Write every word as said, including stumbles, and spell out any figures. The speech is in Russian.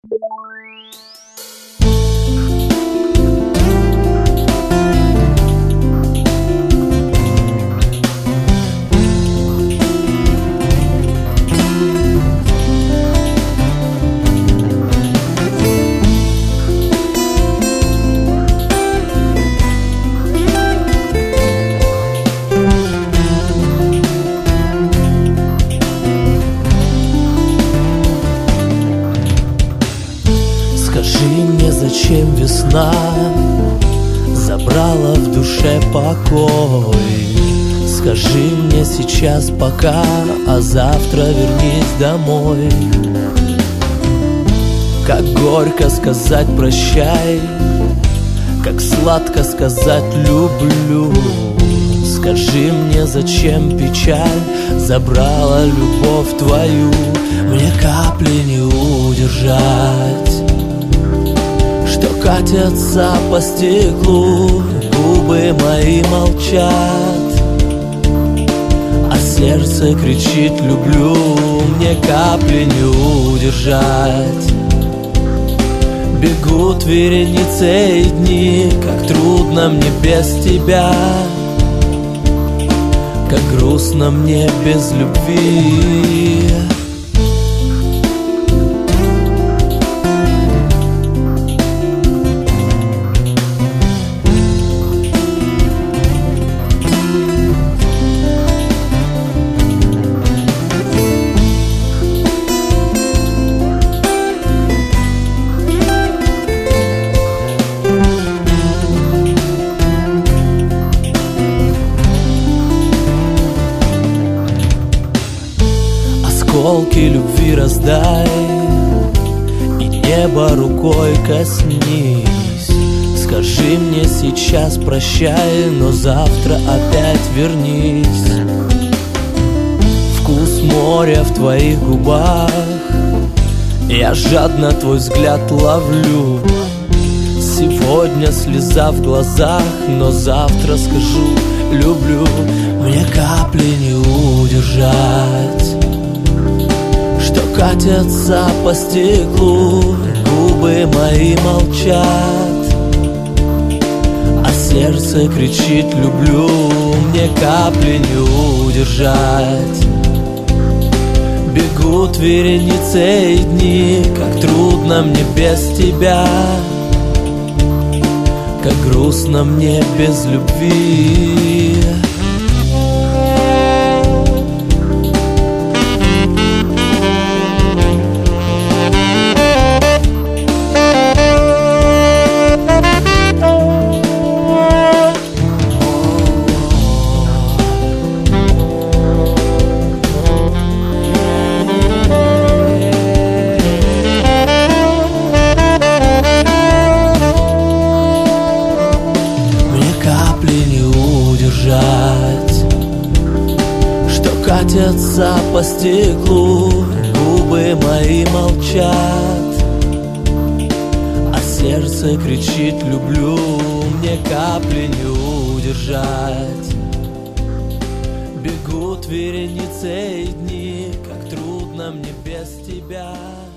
Скажи мне, зачем весна забрала в душе покой? Скажи мне сейчас пока, а завтра вернись домой. Как горько сказать прощай, как сладко сказать люблю. Скажи мне, зачем печаль забрала любовь твою? Мне капли не удержать, что катятся по стеклу, губы мои молчат, а сердце кричит люблю. Мне капли не удержать. Бегут вереницей дни, как трудно мне без тебя, как грустно мне без любви. Осколки любви раздай и небо рукой коснись. Скажи мне сейчас прощай, но завтра опять вернись. Вкус моря в твоих губах, я жадно твой взгляд ловлю. Сегодня слеза в глазах, но завтра скажу люблю. Мне капли не удержать, что катятся по стеклу, губы мои молчат, а сердце кричит люблю. Мне капли не удержать. Бегут вереницей дни, как трудно мне без тебя, как грустно мне без любви. Что катятся по стеклу, губы мои молчат, а сердце кричит люблю. Мне капли не удержать. Бегут вереницей дни, как трудно мне без тебя.